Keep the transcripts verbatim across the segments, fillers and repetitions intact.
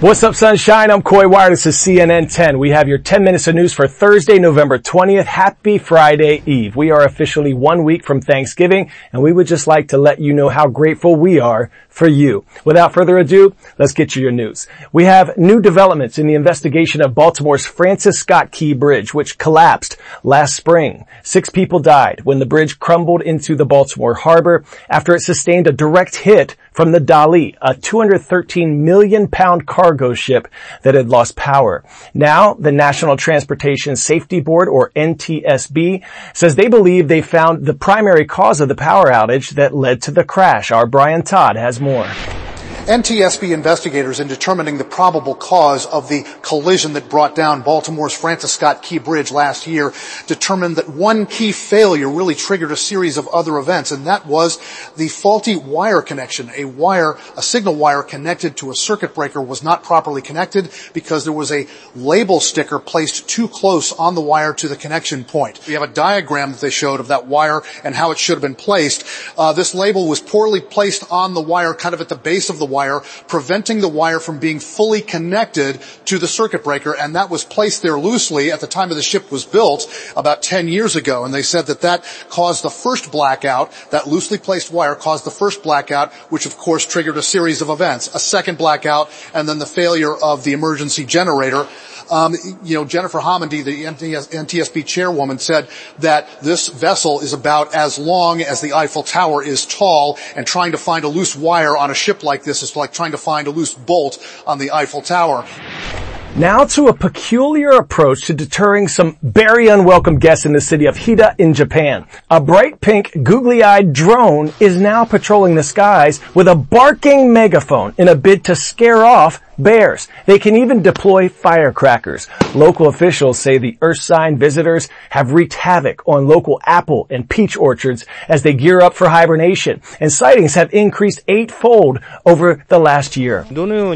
What's up, sunshine? I'm Coy Wire. This is C N N ten. We have your ten minutes of news for Thursday, November twentieth. Happy Friday Eve. We are officially one week from Thanksgiving, and we would just like to let you know how grateful we are for you. Without further ado, let's get you your news. We have new developments in the investigation of Baltimore's Francis Scott Key Bridge, which collapsed last spring. Six people died when the bridge crumbled into the Baltimore harbor after it sustained a direct hit from the Dali, a two hundred thirteen million pound cargo ship that had lost power. Now, the National Transportation Safety Board, or N T S B, says they believe they found the primary cause of the power outage that led to the crash. Our Brian Todd has more. N T S B investigators, in determining the probable cause of the collision that brought down Baltimore's Francis Scott Key Bridge last year, determined that one key failure really triggered a series of other events, and that was the faulty wire connection. A wire, a signal wire connected to a circuit breaker was not properly connected because there was a label sticker placed too close on the wire to the connection point. We have a diagram that they showed of that wire and how it should have been placed. Uh, this label was poorly placed on the wire, kind of at the base of the wire. wire, preventing the wire from being fully connected to the circuit breaker, and that was placed there loosely at the time of the ship was built about ten years ago. And they said that that caused the first blackout. That loosely placed wire caused the first blackout, which of course triggered a series of events. A second blackout, and then the failure of the emergency generator. Um, you know, Jennifer Homendy, the N T S B chairwoman, said that this vessel is about as long as the Eiffel Tower is tall, and trying to find a loose wire on a ship like this is like trying to find a loose bolt on the Eiffel Tower. Now to a peculiar approach to deterring some very unwelcome guests in the city of Hida in Japan. A bright pink, googly-eyed drone is now patrolling the skies with a barking megaphone in a bid to scare off bears. They can even deploy firecrackers. Local officials say the Earth sign visitors have wreaked havoc on local apple and peach orchards as they gear up for hibernation, and sightings have increased eightfold over the last year.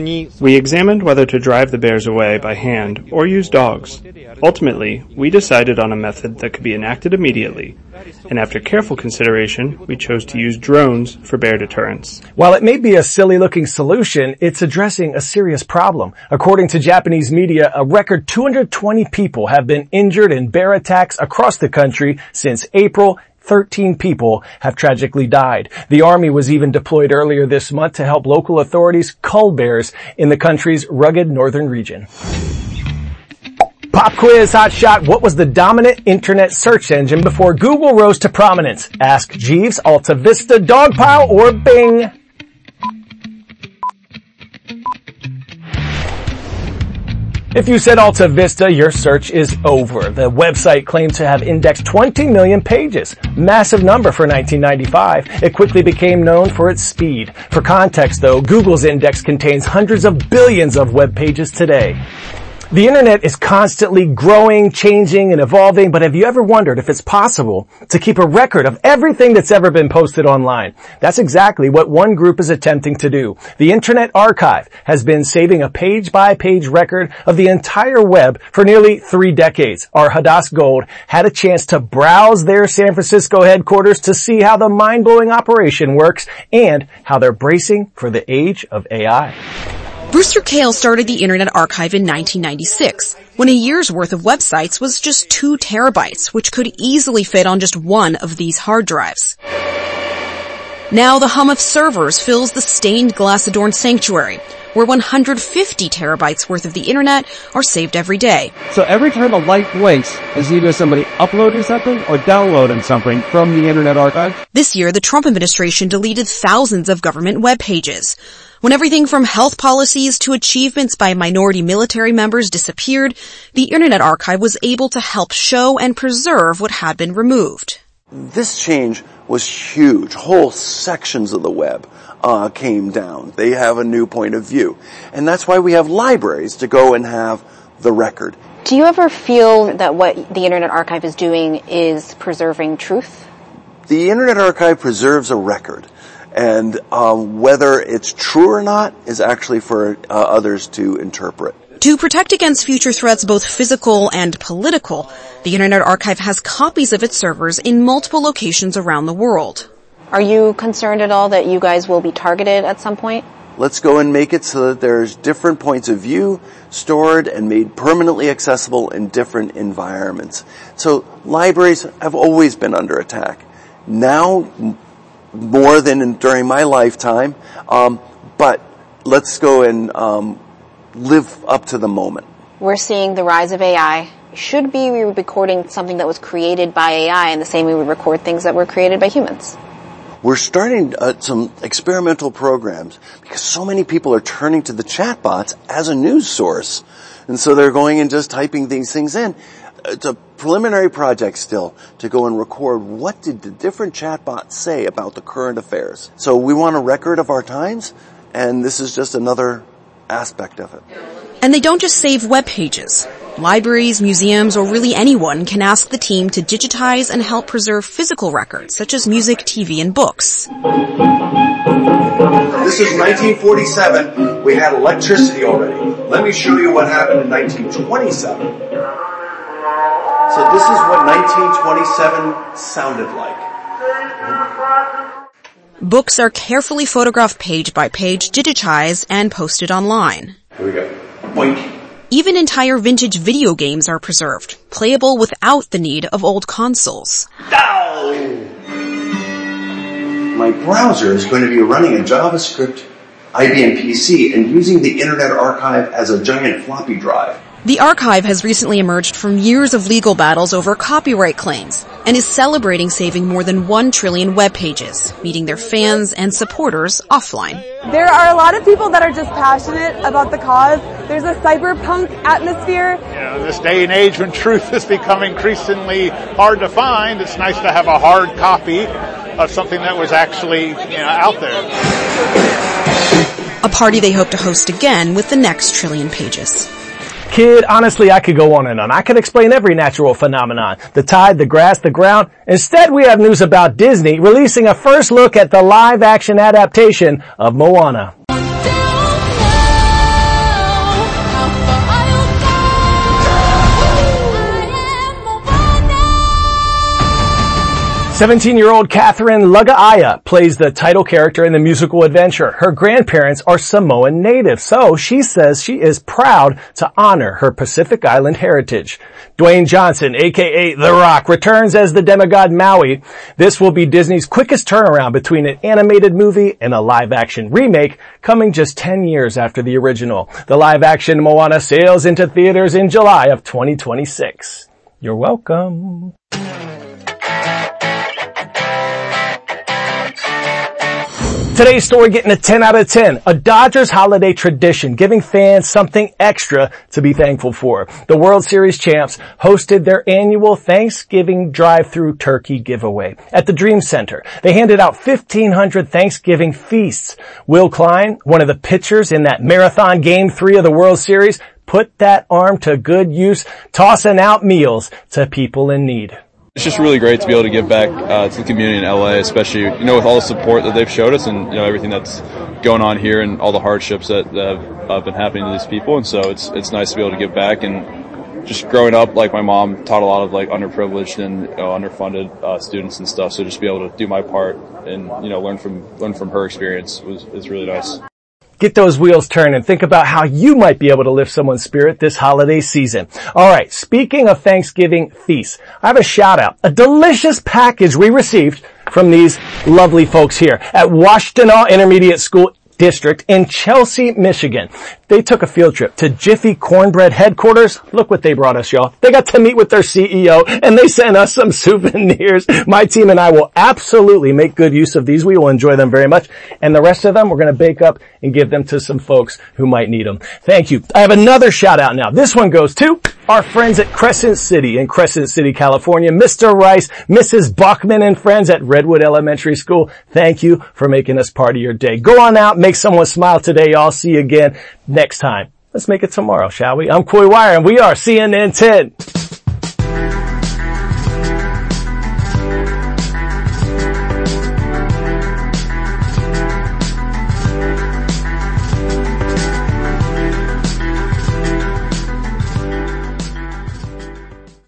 We examined whether to drive the bears away by hand or use dogs. Ultimately, we decided on a method that could be enacted immediately, and after careful consideration, we chose to use drones for bear deterrence. While it may be a silly-looking solution, it's addressing a serious problem. According to Japanese media, a record two hundred twenty people have been injured in bear attacks across the country since April. thirteen people have tragically died. The Army was even deployed earlier this month to help local authorities cull bears in the country's rugged northern region. Pop quiz, hot shot. What was the dominant internet search engine before Google rose to prominence? Ask Jeeves, Alta Vista, Dogpile, or Bing? If you said Alta Vista, your search is over. The website claimed to have indexed twenty million pages. Massive number for nineteen ninety-five. It quickly became known for its speed. For context though, Google's index contains hundreds of billions of web pages today. The internet is constantly growing, changing, and evolving, but have you ever wondered if it's possible to keep a record of everything that's ever been posted online? That's exactly what one group is attempting to do. The Internet Archive has been saving a page-by-page record of the entire web for nearly three decades. Our Hadass Gold had a chance to browse their San Francisco headquarters to see how the mind-blowing operation works and how they're bracing for the age of A I. Brewster Kahle started the Internet Archive in nineteen ninety-six, when a year's worth of websites was just two terabytes, which could easily fit on just one of these hard drives. Now the hum of servers fills the stained glass-adorned sanctuary, where one hundred fifty terabytes worth of the Internet are saved every day. So every time a light blinks, is either somebody uploading something or downloading something from the Internet Archive? This year, the Trump administration deleted thousands of government web pages. When everything from health policies to achievements by minority military members disappeared, the Internet Archive was able to help show and preserve what had been removed. This change was huge. Whole sections of the web uh, came down. They have a new point of view. And that's why we have libraries to go and have the record. Do you ever feel that what the Internet Archive is doing is preserving truth? The Internet Archive preserves a record. And um, whether it's true or not is actually for uh, others to interpret. To protect against future threats, both physical and political, the Internet Archive has copies of its servers in multiple locations around the world. Are you concerned at all that you guys will be targeted at some point? Let's go and make it so that there's different points of view stored and made permanently accessible in different environments. So libraries have always been under attack. Now, m- more than in, during my lifetime, um, but let's go and um, live up to the moment. We're seeing the rise of A I. Should be we were recording something that was created by A I in the same way we record things that were created by humans. We're starting uh, some experimental programs because so many people are turning to the chatbots as a news source. And so they're going and just typing these things in. It's a preliminary project still to go and record what did the different chatbots say about the current affairs. So we want a record of our times, and this is just another aspect of it. And they don't just save web pages. Libraries, museums, or really anyone can ask the team to digitize and help preserve physical records, such as music, T V, and books. This is nineteen forty-seven. We had electricity already. Let me show you what happened in nineteen twenty-seven. So this is what nineteen twenty-seven sounded like. Books are carefully photographed page by page, digitized, and posted online. Here we go. Boink. Even entire vintage video games are preserved, playable without the need of old consoles. Ow! My browser is going to be running a JavaScript I B M P C and using the Internet Archive as a giant floppy drive. The archive has recently emerged from years of legal battles over copyright claims and is celebrating saving more than one trillion web pages, meeting their fans and supporters offline. There are a lot of people that are just passionate about the cause. There's a cyberpunk atmosphere. You know, in this day and age when truth has become increasingly hard to find, it's nice to have a hard copy of something that was actually, you know, out there. A party they hope to host again with the next trillion pages. Kid, honestly, I could go on and on. I could explain every natural phenomenon. The tide, the grass, the ground. Instead, we have news about Disney releasing a first look at the live-action adaptation of Moana. seventeen-year-old Catherine Lugai'a plays the title character in the musical adventure. Her grandparents are Samoan natives, so she says she is proud to honor her Pacific Island heritage. Dwayne Johnson, aka The Rock, returns as the demigod Maui. This will be Disney's quickest turnaround between an animated movie and a live-action remake, coming just ten years after the original. The live-action Moana sails into theaters in July of twenty twenty-six. You're welcome. Today's story getting a ten out of ten. A Dodgers holiday tradition, giving fans something extra to be thankful for. The World Series champs hosted their annual Thanksgiving drive-through turkey giveaway at the Dream Center. They handed out fifteen hundred Thanksgiving feasts. Will Klein, one of the pitchers in that marathon game three of the World Series, put that arm to good use, tossing out meals to people in need. It's just really great to be able to give back uh, to the community in L A, especially, you know, with all the support that they've showed us and, you know, everything that's going on here and all the hardships that, that have uh, been happening to these people. And so it's it's nice to be able to give back. And just growing up, like, my mom taught a lot of, like, underprivileged and, you know, underfunded uh, students and stuff. So just be able to do my part and, you know, learn from learn from her experience was is really nice. Get those wheels turning. Think about how you might be able to lift someone's spirit this holiday season. All right, speaking of Thanksgiving feasts, I have a shout out. A delicious package we received from these lovely folks here at Washtenaw Intermediate School District in Chelsea, Michigan. They took a field trip to Jiffy Cornbread headquarters. Look what they brought us, y'all. They got to meet with their C E O, and they sent us some souvenirs. My team and I will absolutely make good use of these. We will enjoy them very much. And the rest of them, we're going to bake up and give them to some folks who might need them. Thank you. I have another shout out now. This one goes to our friends at Crescent City in Crescent City, California. Mister Rice, Missus Buckman, and friends at Redwood Elementary School. Thank you for making us part of your day. Go on out, make someone smile today. I'll see you again next time. Let's make it tomorrow, shall we? I'm Coy Wire, and we are C N N ten.